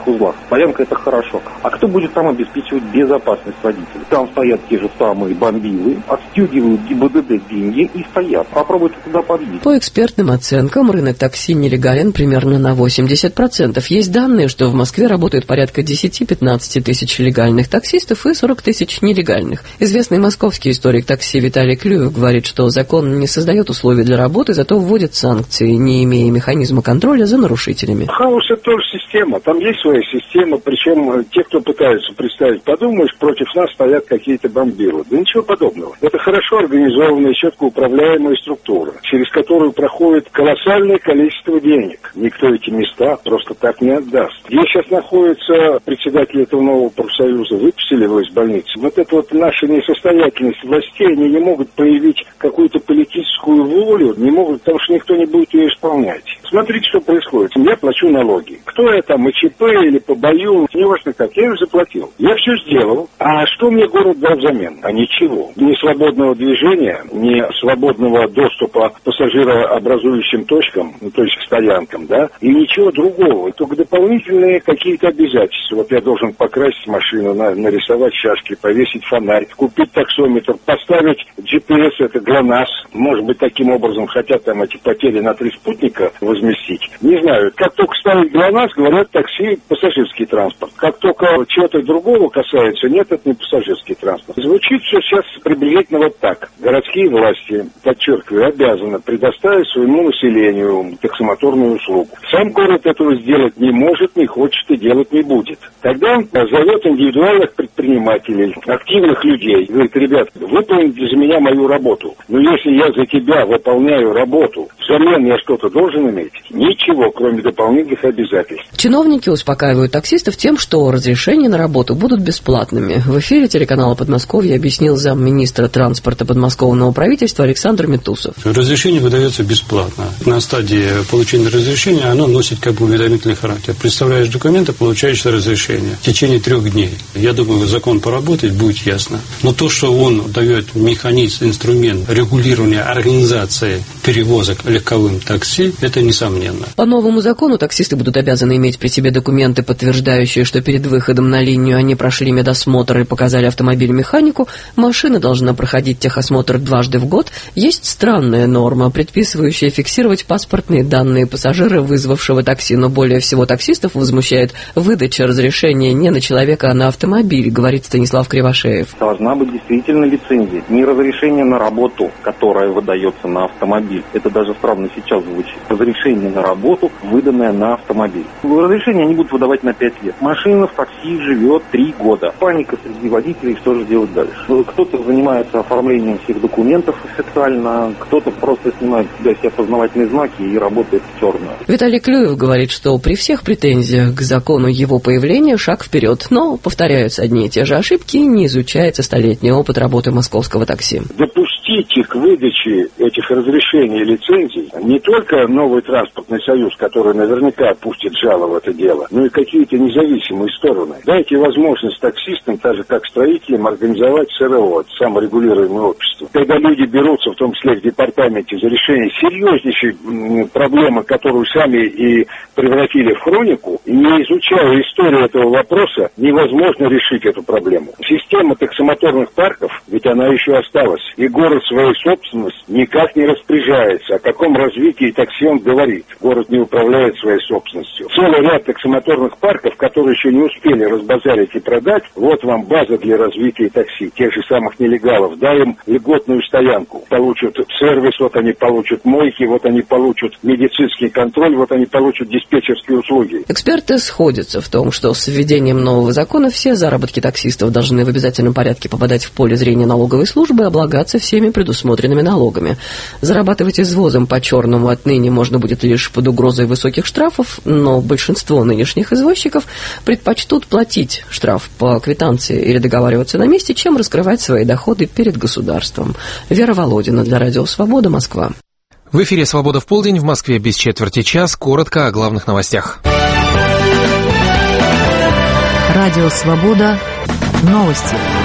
транспортных узлах. Стоянка — это хорошо. А кто будет там обеспечивать безопасность водителей? Там стоят те же самые бомбилы, отстегивают ГИБДД деньги и стоят. Попробуйте туда подъехать. По экспертным оценкам, рынок такси нелегален примерно на восемьдесят процентов. Есть данные, что в Москве работает порядка десять-пятнадцать тысяч легальных таксистов и сорок тысяч нелегальных. Известный московский историк такси Виталий Клюев говорит, что закон не создает условий для работы, зато вводит санкции, не имея механизма контроля за нарушителями. Хаос — это тоже система. Там есть своя система, причем те, кто пытается представить, подумаешь, против нас стоят какие-то бомбилы. Да ничего подобного. Это хорошо организованная, четко управляемая структура, через которую проходит колоссальное количество денег. Никто эти места просто так не отдаст. Где сейчас находится председатель этого нового профсоюза, выпустили его из больницы. Вот это вот наша несостоятельность властей, они не могут проявить какую-то политическую волю, не могут, потому что никто не будет ее исполнять. Смотрите, что происходит. Я плачу налоги. Кто я там, ИЧП или по бою, неважно как, я их заплатил. Я все сделал. А что мне город дал взамен? А ничего. Ни свободного движения, ни свободного доступа к пассажирообразующим точкам, ну, то есть к стоянкам, да, и ничего другого. Только дополнительные какие-то обязательства. Вот я должен покрасить машину, на, нарисовать шашки, повесить фонарь, купить таксометр, поставить джи пи эс, это ГЛОНАСС. Может быть, таким образом хотят там эти потери на три спутника возместить. Не знаю. Как только ставить ГЛОНАСС, говорят, такси — пассажирский транспорт. Как только чего-то другого касается, нет, это не пассажирский транспорт. Звучит все сейчас приблизительно вот так. Городские власти, подчеркиваю, обязаны предоставить своему населению таксомоторную услугу. Сам город этого сделать не может, не хочет и делать не будет. Тогда он зовет индивидуальных предпринимателей, активных людей. Говорит: ребят, выполните за меня мою работу. Но если я за тебя выполняю работу, взамен я что-то должен иметь? Ничего, кроме дополнительных обязательств. Чиновники успокаивают таксистов тем, что разрешения на работу будут бесплатными. В эфире телеканала «Подмосковье» объяснил замминистра транспорта подмосковного правительства Александр Метусов. Разрешение выдается бесплатно. На стадии получения разрешения оно носит как бы уведомительный характер. Представляешь документы, получаешь разрешение в течение трех дней. Я думаю, закон поработает, будет ясно. Но то, что он дает механизм, инструмент регулирования организации перевозок легковым такси, это несомненно. По новому закону таксисты будут обязаны иметь при себе документы, подтверждающие, что перед выходом на линию они прошли медосмотр и показали автомобиль механику. Машина должна проходить техосмотр дважды в год. Есть странная норма, предписывающая фиксировать паспортные данные пассажира, вызвавшего такси. Но более всего таксистов возмущает выдача разрешения не на человека, а на автомобиль, говорит Станислав Кривошеев. Должна быть действительно лицензия, не разрешение на работу, которое выдается на автомобиль. Это даже странно сейчас звучит. Разрешение на работу, выданное на автомобиль. Разрешение они будут выдавать на пять лет. Машина в такси живет три года. Паника среди водителей, что же делать дальше? Кто-то занимается оформлением всех документов официально, кто-то просто снимает с себя все опознавательные знаки и работает в черную. Виталий Клюев говорит, что при всех претензиях к закону его появления шаг вперед, но повторяются одни и те же ошибки, не изучается столетний опыт работы московского такси. Допустите к выдаче этих разрешений и лицензий не только новый транспортный союз, который наверняка опустит жало в это дело, но и какие-то независимые стороны. Дайте возможность таксистам, так же как строителям, организовать СРО, саморегулируемое общество. Когда люди берутся, в том числе в департаменте, за решение серьезнейшей проблемы, которую сами и превратили в хронику, и не изучая историю этого вопроса, невозможно решить эту проблему. Система таксомоторных парков, ведь она еще осталась, и город свою собственность никак не распоряжается. О каком развитии такси он говорит? Город не управляет своей собственностью. Целый ряд таксомоторных парков, которые еще не успели разбазарить и продать, вот вам база для развития такси, тех же самых нелегалов. Дай им льготную стоянку. Получат сервис, вот они получат мойки, вот они получат медицинский контроль, вот они получат диспетчерские услуги. Эксперты сходятся в том, что с введением нового закона все заработки таксистов должны в обязательном порядке попадать в поле зрения налоговой службы и облагаться всеми предусмотренными налогами. Зарабатывать извозом по черному отныне можно будет лишь под угрозой высоких штрафов, но большинство нынешних извозчиков предпочтут платить штраф по квитанции или договариваться на месте, чем раскрывать свои доходы перед государством. Вера Володина для Радио Свобода, Москва. В эфире «Свобода в полдень», в Москве без четверти час. Коротко о главных новостях. Радио «Свобода». Новости.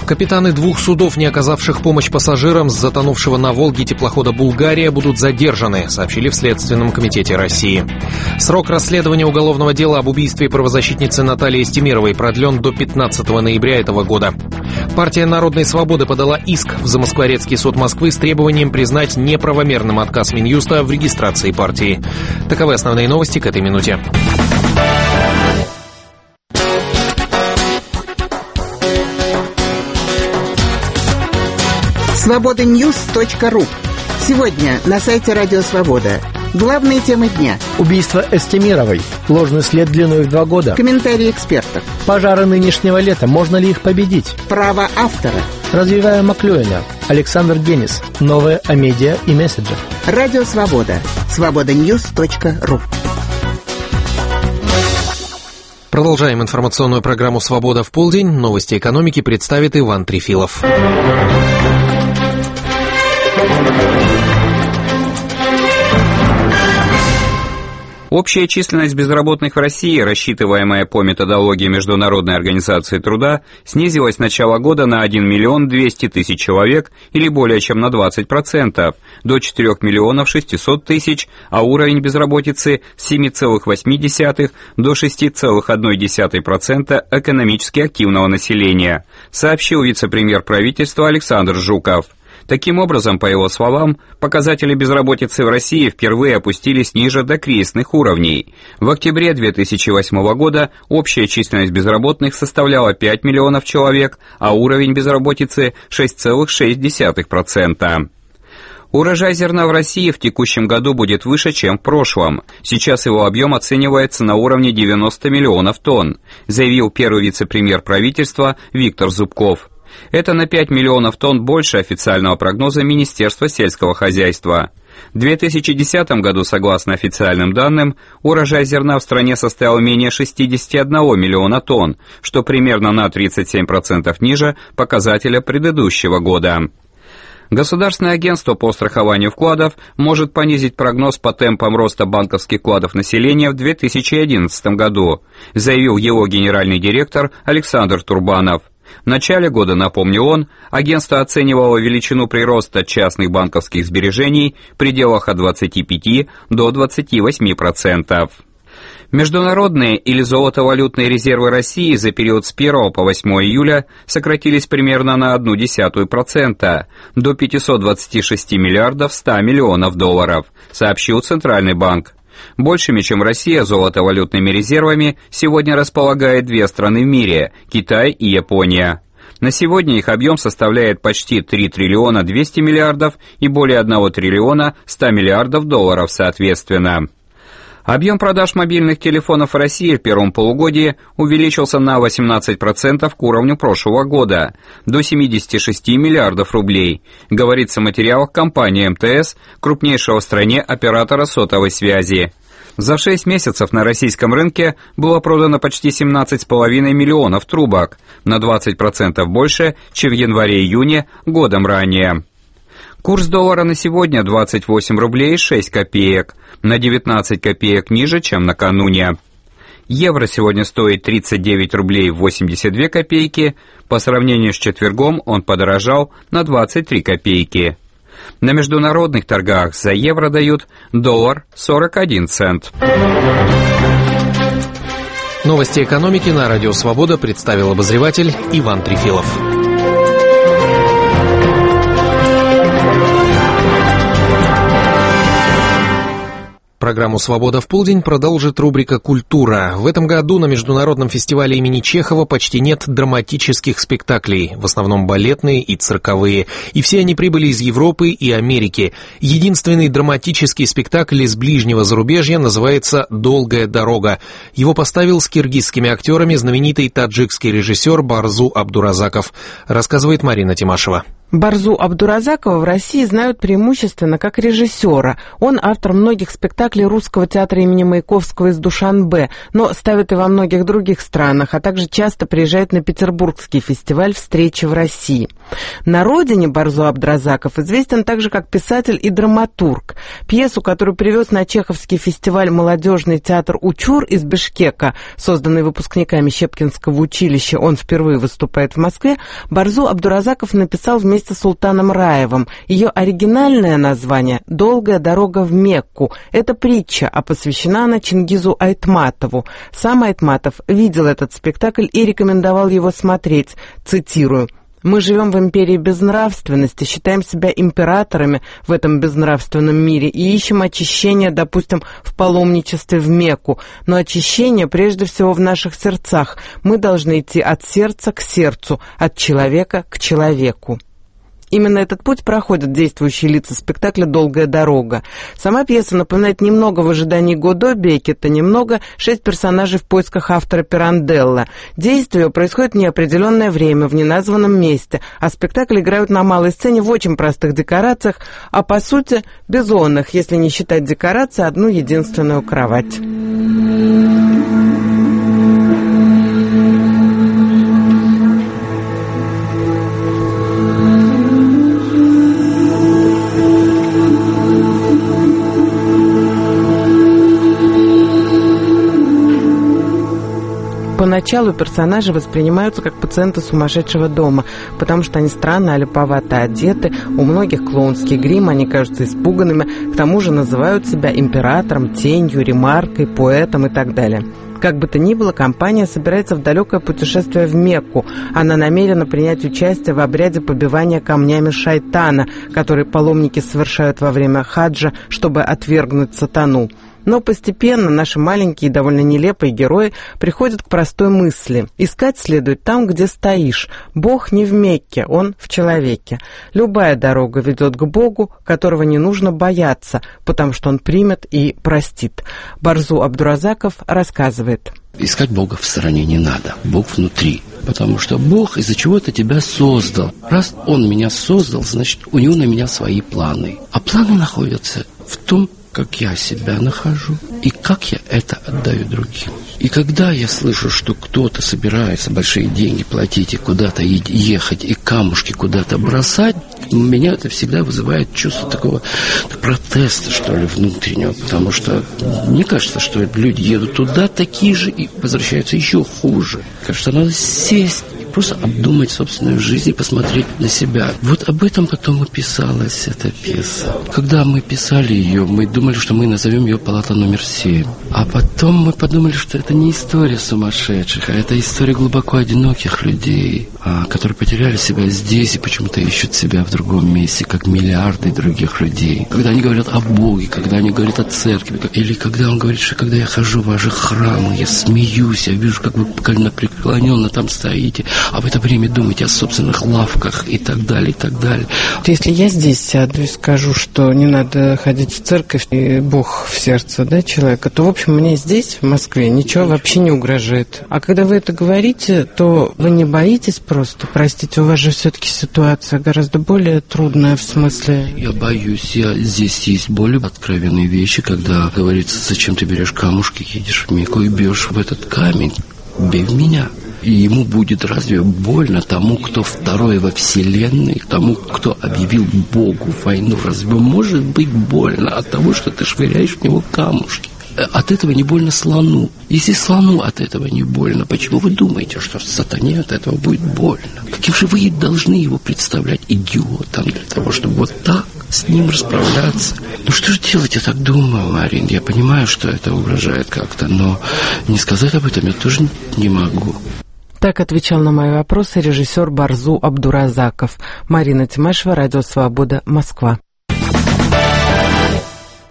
Капитаны двух судов, не оказавших помощь пассажирам с затонувшего на Волге теплохода «Булгария», будут задержаны, сообщили в Следственном комитете России. Срок расследования уголовного дела об убийстве правозащитницы Натальи Стемировой продлен до пятнадцатого ноября этого года. Партия Народной свободы подала иск в Замоскворецкий суд Москвы с требованием признать неправомерным отказ Минюста в регистрации партии. Таковы основные новости к этой минуте. свобода ньюс точка ру. Сегодня на сайте Радио Свобода. Главные темы дня. Убийство Эстемировой. Ложный след длиной в два года. Комментарии экспертов. Пожары нынешнего лета. Можно ли их победить? Право автора. Развивая Маклюэна. Александр Генис. Новое о медиа и месседжах. Радио Свобода. свобода ньюс точка ру. Продолжаем информационную программу «Свобода в полдень». Новости экономики представит Иван Трефилов. Общая численность безработных в России, рассчитываемая по методологии Международной организации труда, снизилась с начала года на один миллион двести тысяч человек, или более чем на двадцать процентов, до четырех миллионов шестисот тысяч, а уровень безработицы с семи целых восьми десятых до шести целых одной десятой процента экономически активного населения, сообщил вице-премьер правительства Александр Жуков. Таким образом, по его словам, показатели безработицы в России впервые опустились ниже докризисных уровней. В октябре две тысячи восьмого года общая численность безработных составляла пять миллионов человек, а уровень безработицы шесть целых шесть десятых процента. Урожай зерна в России в текущем году будет выше, чем в прошлом. Сейчас его объем оценивается на уровне девяноста миллионов тонн, заявил первый вице-премьер правительства Виктор Зубков. Это на пять миллионов тонн больше официального прогноза Министерства сельского хозяйства. В две тысячи десятом году, согласно официальным данным, урожай зерна в стране составил менее шестидесяти одного миллиона тонн, что примерно на тридцать семь процентов ниже показателя предыдущего года. Государственное агентство по страхованию вкладов может понизить прогноз по темпам роста банковских вкладов населения в две тысячи одиннадцатом году, заявил его генеральный директор Александр Турбанов. В начале года, напомнил он, агентство оценивало величину прироста частных банковских сбережений в пределах от двадцати пяти до двадцати восьми процентов. Международные или золотовалютные резервы России за период с первого по восьмое июля сократились примерно на одну десятую процента, до пятисот двадцати шести миллиардов ста миллионов долларов, сообщил Центральный банк. Большими, чем Россия, золотовалютными резервами сегодня располагает две страны в мире – Китай и Япония. На сегодня их объем составляет почти три триллиона двести миллиардов и более одного триллиона ста миллиардов долларов соответственно. Объем продаж мобильных телефонов в России в первом полугодии увеличился на восемнадцать процентов к уровню прошлого года, до семидесяти шести миллиардов рублей, говорится в материалах компании эм тэ эс, крупнейшего в стране оператора сотовой связи. За шесть месяцев на российском рынке было продано почти семнадцать целых пять десятых миллионов трубок, на двадцать процентов больше, чем в январе-июне годом ранее. Курс доллара на сегодня двадцать восемь рублей шесть копеек, на девятнадцать копеек ниже, чем накануне. Евро сегодня стоит тридцать девять рублей восемьдесят две копейки, по сравнению с четвергом он подорожал на двадцать три копейки. На международных торгах за евро дают доллар сорок один цент. Новости экономики на Радио Свобода представил обозреватель Иван Трефилов. Программу «Свобода в полдень» продолжит рубрика «Культура». В этом году на Международном фестивале имени Чехова почти нет драматических спектаклей, в основном балетные и цирковые. И все они прибыли из Европы и Америки. Единственный драматический спектакль из ближнего зарубежья называется «Долгая дорога». Его поставил с киргизскими актерами знаменитый таджикский режиссер Барзу Абдуразаков, рассказывает Марина Тимашева. Барзу Абдуразакова в России знают преимущественно как режиссера. Он автор многих спектаклей Русского театра имени Маяковского из Душанбе, но ставит и во многих других странах, а также часто приезжает на Петербургский фестиваль «Встречи в России». На родине Барзу Абдуразаков известен также как писатель и драматург. Пьесу, которую привез на Чеховский фестиваль молодежный театр «Учур» из Бишкека, созданный выпускниками Щепкинского училища, он впервые выступает в Москве, Барзу Абдуразаков написал вместе с Султаном Раевым. Ее оригинальное название «Долгая дорога в Мекку». Это притча, а посвящена она Чингизу Айтматову. Сам Айтматов видел этот спектакль и рекомендовал его смотреть. Цитирую: «Мы живем в империи безнравственности, считаем себя императорами в этом безнравственном мире и ищем очищения, допустим, в паломничестве в Мекку. Но очищение прежде всего в наших сердцах. Мы должны идти от сердца к сердцу, от человека к человеку». Именно этот путь проходят действующие лица спектакля «Долгая дорога». Сама пьеса напоминает немного «В ожидании Годо» Беккета, немного «Шесть персонажей в поисках автора Пиранделла». Действие происходит в неопределенное время, в неназванном месте, а спектакль играют на малой сцене в очень простых декорациях, а по сути безонных, если не считать декорации, одну единственную кровать. Поначалу персонажи воспринимаются как пациенты сумасшедшего дома, потому что они странно аляповато одеты, у многих клоунский грим, они кажутся испуганными, к тому же называют себя императором, тенью, ремаркой, поэтом и так далее. Как бы то ни было, компания собирается в далекое путешествие в Мекку. Она намерена принять участие в обряде побивания камнями шайтана, который паломники совершают во время хаджа, чтобы отвергнуть сатану. Но постепенно наши маленькие и довольно нелепые герои приходят к простой мысли. Искать следует там, где стоишь. Бог не в Мекке, он в человеке. Любая дорога ведет к Богу, которого не нужно бояться, потому что он примет и простит. Барзу Абдуразаков рассказывает. Искать Бога в стороне не надо. Бог внутри. Потому что Бог из-за чего-то тебя создал. Раз Он меня создал, значит, у Него на меня свои планы. А планы находятся в том, как я себя нахожу и как я это отдаю другим. И когда я слышу, что кто-то собирается большие деньги платить и куда-то ехать, и камушки куда-то бросать, у меня это всегда вызывает чувство такого протеста, что ли, внутреннего. Потому что мне кажется, что люди едут туда такие же и возвращаются еще хуже. Кажется, надо сесть и просто обдумать собственную жизнь и посмотреть на себя. Вот об этом потом и писалась эта пьеса. Когда мы писали ее, мы думали, что мы назовем ее «Палата номер семь». А потом мы подумали, что это не история сумасшедших, а это история глубоко одиноких людей, которые потеряли себя здесь и почему-то ищут себя в другом месте, как миллиарды других людей. Когда они говорят о Боге, когда они говорят о церкви, или когда он говорит, что когда я хожу в ваши храмы, я смеюсь, я вижу, как вы коленопреклоненно там стоите, а в это время думаете о собственных лавках и так далее, и так далее. Если я здесь сяду и скажу, что не надо ходить в церковь, и Бог в сердце, да, человека, то, в общем, мне здесь, в Москве, ничего вообще не угрожает. А когда вы это говорите, то вы не боитесь просто? Простите, у вас же все-таки ситуация гораздо более трудная в смысле... Я боюсь, я здесь есть более откровенные вещи, когда говорится, зачем ты берешь камушки, едешь в Мекку и бьешь в этот камень, бей в меня. И ему будет разве больно тому, кто второй во Вселенной, тому, кто объявил Богу войну? Разве может быть больно от того, что ты швыряешь в него камушки? От этого не больно слону. Если слону от этого не больно, почему вы думаете, что сатане от этого будет больно? Каким же вы должны его представлять идиотом для того, чтобы вот так с ним расправляться? Ну что же делать, я так думаю, Марин. Я понимаю, что это угрожает как-то, но не сказать об этом я тоже не могу. Так отвечал на мои вопросы режиссер Барзу Абдуразаков. Марина Тимашева, Радио Свобода, Москва.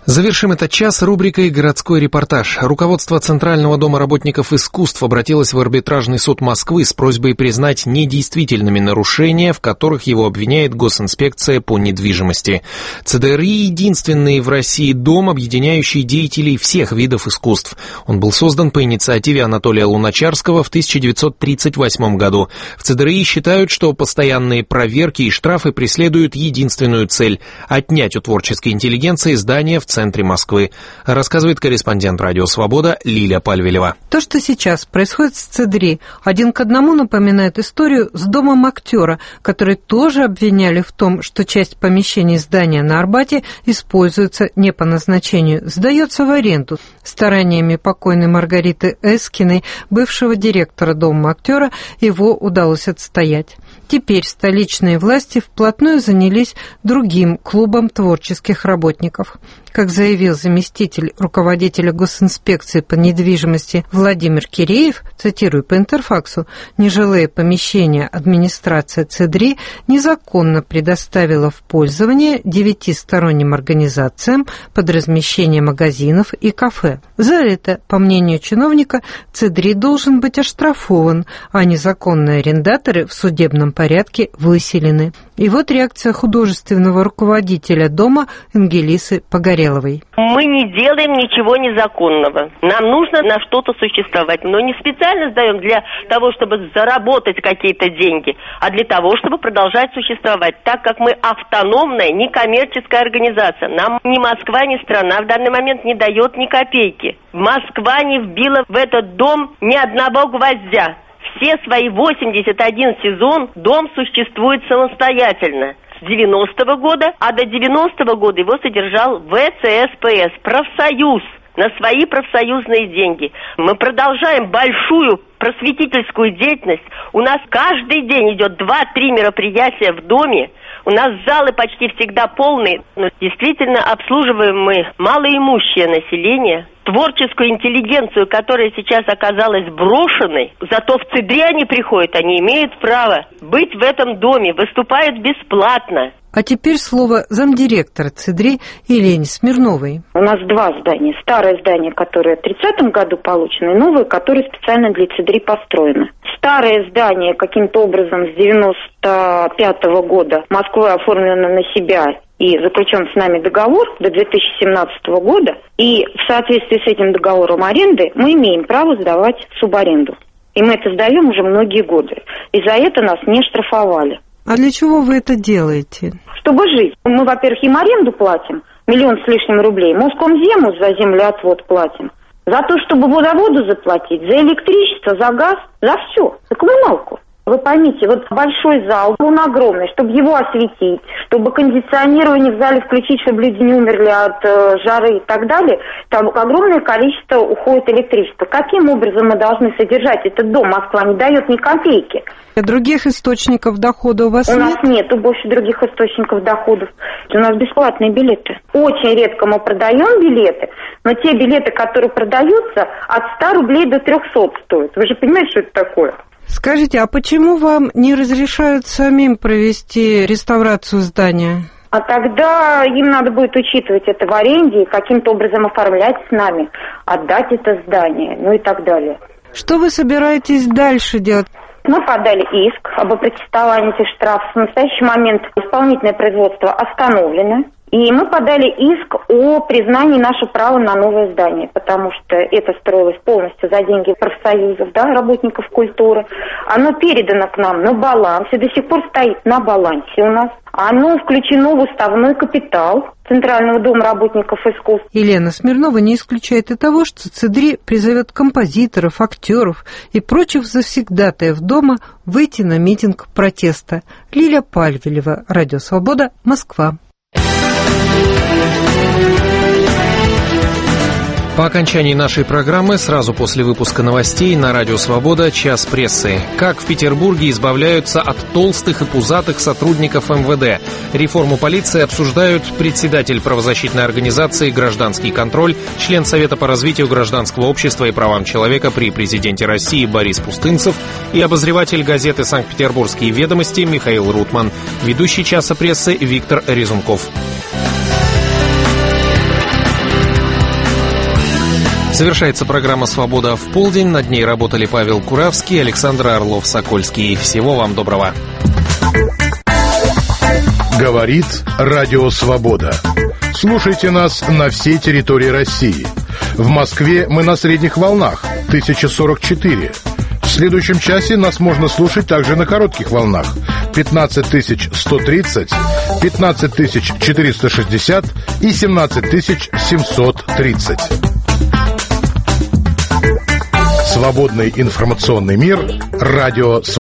Завершим этот час рубрикой «Городской репортаж». Руководство Центрального дома работников искусств обратилось в арбитражный суд Москвы с просьбой признать недействительными нарушения, в которых его обвиняет госинспекция по недвижимости. ЦДРИ – единственный в России дом, объединяющий деятелей всех видов искусств. Он был создан по инициативе Анатолия Луначарского в тысяча девятьсот тридцать восьмом году. В ЦДРИ считают, что постоянные проверки и штрафы преследуют единственную цель – отнять у творческой интеллигенции здания в центре Москвы, рассказывает корреспондент «Радио Свобода» Лиля Пальвелева. То, что сейчас происходит с ЦДРИ, один к одному напоминает историю с домом актера, который тоже обвиняли в том, что часть помещений здания на Арбате используется не по назначению, сдается в аренду. Стараниями покойной Маргариты Эскиной, бывшего директора дома актера, его удалось отстоять. Теперь столичные власти вплотную занялись другим клубом творческих работников. Как заявил заместитель руководителя госинспекции по недвижимости Владимир Киреев, цитирую по Интерфаксу, нежилые помещения администрация ЦДРИ незаконно предоставила в пользование девяти сторонним организациям под размещение магазинов и кафе. За это, по мнению чиновника, ЦДРИ должен быть оштрафован, а незаконные арендаторы в судебном порядке выселены. И вот реакция художественного руководителя дома Ангелисы Погореловой. Мы не делаем ничего незаконного. Нам нужно на что-то существовать. Но не специально сдаем для того, чтобы заработать какие-то деньги, а для того, чтобы продолжать существовать. Так как мы автономная, некоммерческая организация. Нам ни Москва, ни страна в данный момент не дает ни копейки. Москва не вбила в этот дом ни одного гвоздя. Все свои восемьдесят один сезон дом существует самостоятельно. С девяностого года, а до девяностого года его содержал ВЦСПС, профсоюз, на свои профсоюзные деньги. Мы продолжаем большую просветительскую деятельность. У нас каждый день идет два-три мероприятия в доме. У нас залы почти всегда полные. Но действительно обслуживаем мы малоимущее население, творческую интеллигенцию, которая сейчас оказалась брошенной. Зато в ЦДРИ они приходят, они имеют право быть в этом доме, выступают бесплатно. А теперь слово замдиректора ЦДРИ Елене Смирновой. У нас два здания. Старое здание, которое в тридцатом году получено, и новое, которое специально для ЦДРИ построено. Старое здание каким-то образом с девяносто пятого года Москвой оформлено на себя и заключен с нами договор до две тысячи семнадцатого года. И в соответствии с этим договором аренды мы имеем право сдавать субаренду. И мы это сдаем уже многие годы. И за это нас не штрафовали. А для чего вы это делаете? Чтобы жить. Мы, во-первых, им аренду платим, миллион с лишним рублей. Москомзему за землеотвод платим. За то, чтобы водоводу заплатить, за электричество, за газ, за все, за коммуналку. Вы поймите, вот большой зал, он огромный, чтобы его осветить, чтобы кондиционирование в зале включить, чтобы люди не умерли от э, жары и так далее, там огромное количество уходит электричества. Каким образом мы должны содержать этот дом? Москва не дает ни копейки. Других источников дохода у вас у нет? У нас нету больше других источников доходов. У нас бесплатные билеты. Очень редко мы продаем билеты, но те билеты, которые продаются, от ста рублей до трехсот стоят. Вы же понимаете, что это такое? Скажите, а почему вам не разрешают самим провести реставрацию здания? А тогда им надо будет учитывать это в аренде и каким-то образом оформлять с нами, отдать это здание, ну и так далее. Что вы собираетесь дальше делать? Мы подали иск об опротестовании этих штрафов. В настоящий момент исполнительное производство остановлено. И мы подали иск о признании нашего права на новое здание, потому что это строилось полностью за деньги профсоюзов, да, работников культуры. Оно передано к нам на баланс и до сих пор стоит на балансе у нас. Оно включено в уставной капитал Центрального дома работников искусств. Елена Смирнова не исключает и того, что ЦДРИ призовет композиторов, актеров и прочих завсегдатаев дома выйти на митинг протеста. Лиля Пальвелева, Радио Свобода, Москва. По окончании нашей программы, сразу после выпуска новостей на Радио Свобода «Час прессы». Как в Петербурге избавляются от толстых и пузатых сотрудников эм вэ дэ. Реформу полиции обсуждают председатель правозащитной организации «Гражданский контроль», член Совета по развитию гражданского общества и правам человека при президенте России Борис Пустынцев и обозреватель газеты «Санкт-Петербургские ведомости» Михаил Рутман. Ведущий «Часа прессы» Виктор Резунков. Завершается программа «Свобода в полдень». Над ней работали Павел Куравский, Александр Орлов-Сокольский. Всего вам доброго. Говорит Радио Свобода. Слушайте нас на всей территории России. В Москве мы на средних волнах тысяча сорок четыре. В следующем часе нас можно слушать также на коротких волнах пятнадцать тысяч сто тридцать, пятнадцать тысяч четыреста шестьдесят и семнадцать тысяч семьсот тридцать. Свободный информационный мир. Радио Свобода.